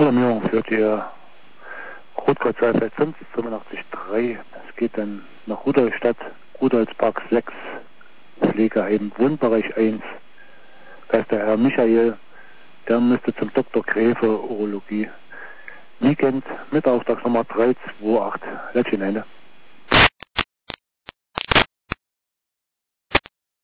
Alarmierung führt ihr Rotkreuz-Seilfeld 5, 85.3. Es geht dann nach Rudolstadt, Rudolfspark 6, Pflegeheim Wohnbereich 1. Da ist der Herr Michael, der müsste zum Dr. Gräfe Urologie. Weekend mit Auftragsnummer 328, Letzchen Ende.